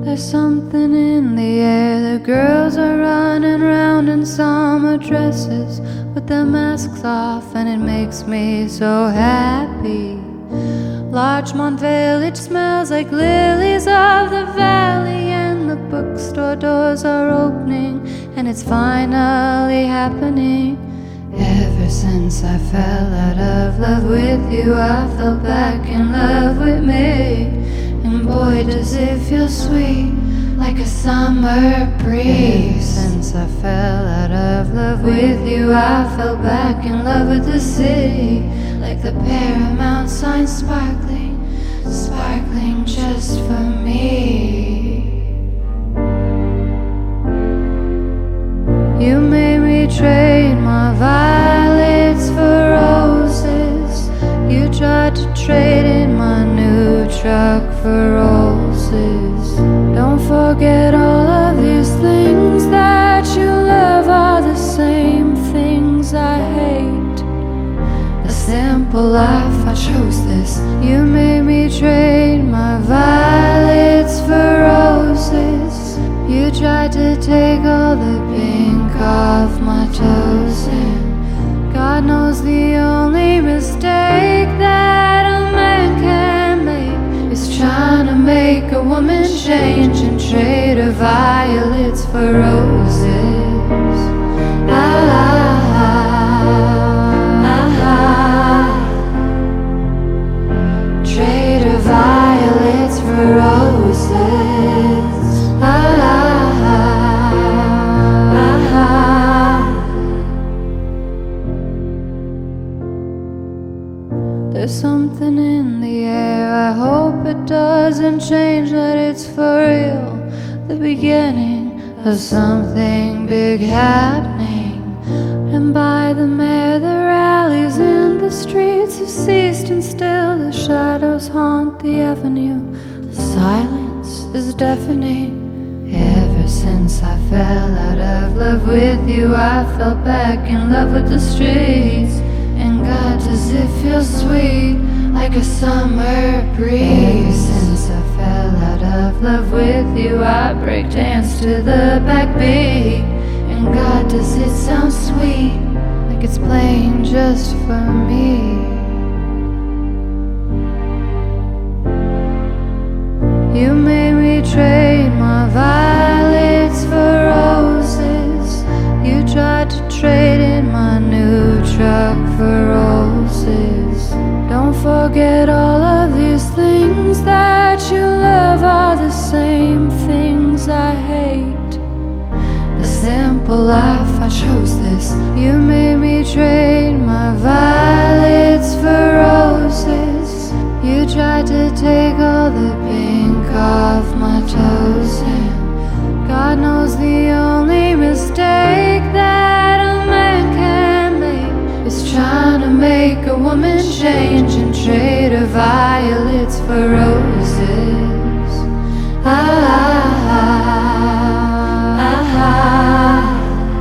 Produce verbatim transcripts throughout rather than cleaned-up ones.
There's something in the air. The girls are running round in summer dresses with their masks off, and it makes me so happy. Larchmont Village smells like lilies of the valley, and the bookstore doors are opening, and it's finally happening. Ever since I fell out of love with you, I fell back in love with me. And boy, does it feel sweet, like a summer breeze. Since I fell out of love with you, I fell back in love with the city, like the Paramount sign sparkling, sparkling just for me. You made me trade my violets for roses. You tried to trade in my new truck for roses. Don't forget all of these things that you love are the same things I hate. The simple life, I chose this. You made me trade my violets for roses. You tried to take all the pink off my toes, and God knows the only mistake that a man can make is trying to make a woman change and trade her violets for roses. Ah, ah, ah, trade her violets for roses. Ah, ah, ah. There's something in the air. I hope it doesn't change, that it's for real, the beginning of something big happening. And by the mare, the rallies in the streets have ceased, and still the shadows haunt the avenue. The silence is deafening. Ever since I fell out of love with you, I fell back in love with the streets. And God, does it feel sweet, like a summer breeze. Since I fell out of love with you, I break dance to the backbeat. And God, does it sound sweet, like it's playing just for me. You made me trade my violets for roses. You tried to trade in my new truck for roses. Don't forget all of these things that you love are the same things I hate. The simple life, I chose this. You made me trade my violets for roses. You tried to take all the pink off my toes, and God knows the only mistake that a man can make is trying to make a woman change and trade her violets for roses. Ah, ah, ah,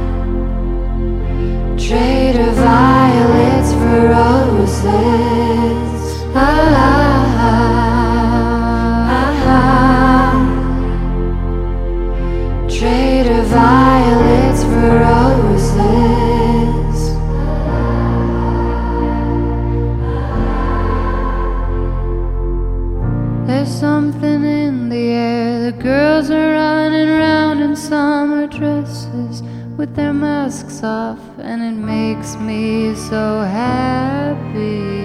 trade her violets for roses. Ah, ah, trade her violets for roses. There's something in the air. The girls are running round in summer dresses with their masks off, and it makes me so happy.